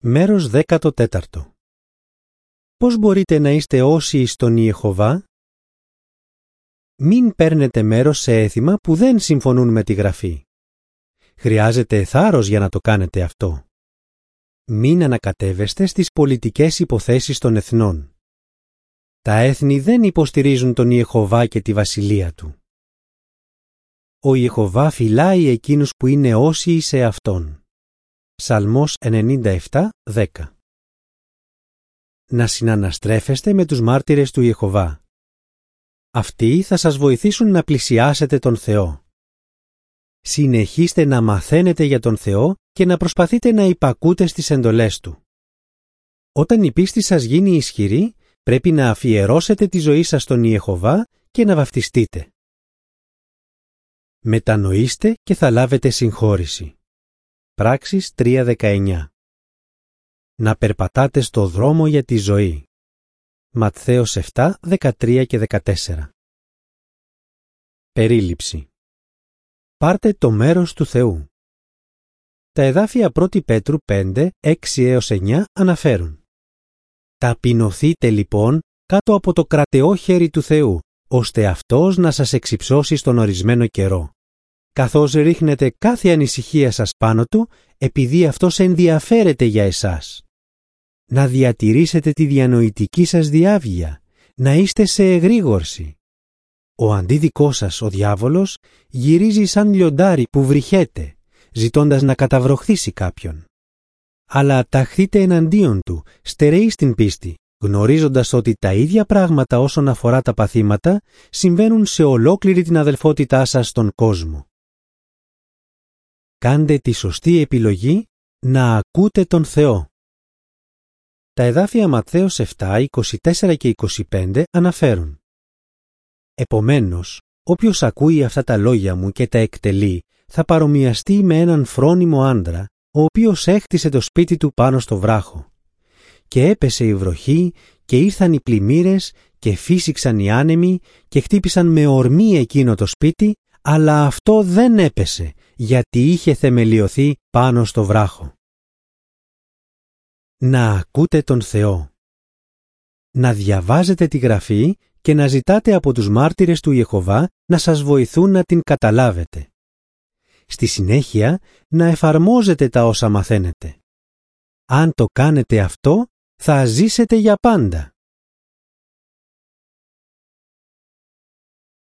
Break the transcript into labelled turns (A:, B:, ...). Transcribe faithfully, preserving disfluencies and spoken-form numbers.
A: Μέρος δέκατο τέταρτο. Πώς μπορείτε να είστε όσιοι στον Ιεχωβά? Μην παίρνετε μέρος σε έθιμα που δεν συμφωνούν με τη Γραφή. Χρειάζεται θάρρος για να το κάνετε αυτό. Μην ανακατεύεστε στις πολιτικές υποθέσεις των εθνών. Τα έθνη δεν υποστηρίζουν τον Ιεχωβά και τη βασιλεία του. Ο Ιεχωβά φυλάει εκείνους που είναι όσιοι σε Αυτόν. Ψαλμός ενενήντα επτά δέκα. Να συναναστρέφεστε με τους μάρτυρες του Ιεχωβά. Αυτοί θα σας βοηθήσουν να πλησιάσετε τον Θεό. Συνεχίστε να μαθαίνετε για τον Θεό και να προσπαθείτε να υπακούτε στις εντολές Του. Όταν η πίστη σας γίνει ισχυρή, πρέπει να αφιερώσετε τη ζωή σας στον Ιεχωβά και να βαφτιστείτε. Μετανοήστε και θα λάβετε συγχώρηση. Πράξεις τρία δεκαεννιά. Να περπατάτε στο δρόμο για τη ζωή. Ματθαίος επτά δεκατρία και δεκατέσσερα. Περίληψη. Πάρτε το μέρος του Θεού. Τα εδάφια πρώτη Πέτρου πέντε, έξι έως εννιά αναφέρουν. Ταπεινωθείτε λοιπόν κάτω από το κρατεό χέρι του Θεού, ώστε Αυτός να σας εξυψώσει στον ορισμένο καιρό. Καθώς ρίχνετε κάθε ανησυχία σας πάνω Του, επειδή Αυτός ενδιαφέρεται για εσάς. Να διατηρήσετε τη διανοητική σας διάβγεια, να είστε σε εγρήγορση. Ο αντίδικός σας, ο διάβολος, γυρίζει σαν λιοντάρι που βρυχέται, ζητώντας να καταβροχθήσει κάποιον. Αλλά ταχθείτε εναντίον του, στερεοί στην πίστη, γνωρίζοντας ότι τα ίδια πράγματα όσον αφορά τα παθήματα συμβαίνουν σε ολόκληρη την αδελφότητά σας στον κόσμο. Κάντε τη σωστή επιλογή να ακούτε τον Θεό. Τα εδάφια Ματθαίος επτά, είκοσι τέσσερα και είκοσι πέντε αναφέρουν. Επομένως, όποιος ακούει αυτά τα λόγια μου και τα εκτελεί, θα παρομοιαστεί με έναν φρόνιμο άντρα, ο οποίος έχτισε το σπίτι του πάνω στο βράχο. Και έπεσε η βροχή και ήρθαν οι πλημμύρες και φύσηξαν οι άνεμοι και χτύπησαν με ορμή εκείνο το σπίτι, αλλά αυτό δεν έπεσε, γιατί είχε θεμελιωθεί πάνω στο βράχο. Να ακούτε τον Θεό. Να διαβάζετε τη Γραφή και να ζητάτε από τους μάρτυρες του Ιεχωβά να σας βοηθούν να την καταλάβετε. Στη συνέχεια, να εφαρμόζετε τα όσα μαθαίνετε. Αν το κάνετε αυτό, θα ζήσετε για πάντα.